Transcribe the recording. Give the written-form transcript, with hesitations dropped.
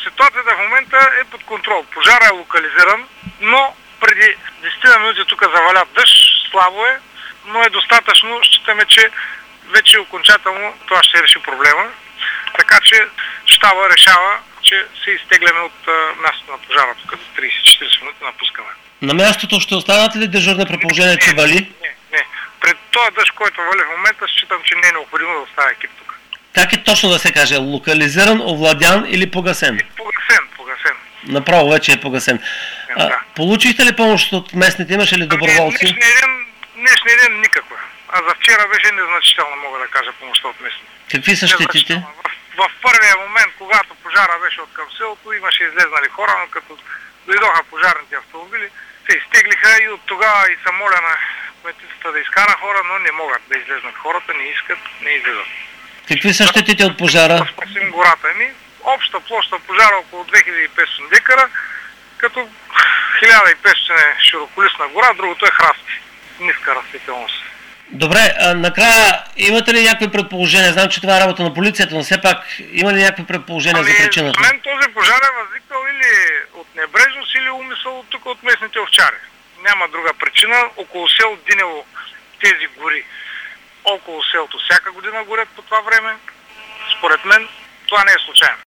Ситуацията в момента е под контрол. Пожара е локализиран, но преди 10 минути тук заваля дъжд, слабо е, но е достатъчно. Считаме, че вече окончателно това ще реши проблема. Така че щаба решава, че се изтегляме от мястото на пожара. Тук до 30-40 минути напускаме. На мястото ще останат ли дежурни при положение, че вали? Не. Пред този дъжд, който вали в момента, считам, че не е необходимо да остава екип тук. Как е точно да се каже? Локализиран, овладян или погасен? Погасен. Направо вече е погасен. Да. Получихте ли помощ от местните? Имаше ли доброволци? Днешния ден никаква. А за вчера беше незначително, мога да кажа, помощта от местните. Какви са щетите? В първия момент, когато пожара беше от към селото, имаше излезнали хора, но като дойдоха пожарните автомобили, се изтеглиха и от тогава и са моля на кметицата да изкара хора, но не могат да излезнат хората, не искат, не излезат. Какви са щетите от пожара? Да спасим гората ми. Обща площа пожара около 2500 декара, като 1500 е широколистна гора, другото е храсти. Ниска растителност. Добре, накрая имате ли някакви предположения? Знам, че това е работа на полицията, но все пак има ли някакви предположения за причината? За мен този пожар е възникнал или от небрежност, или умисъл тук от местните овчари. Няма друга причина. Около село Динево тези гори, около селото всяка година горят по това време. Според мен това не е случайно.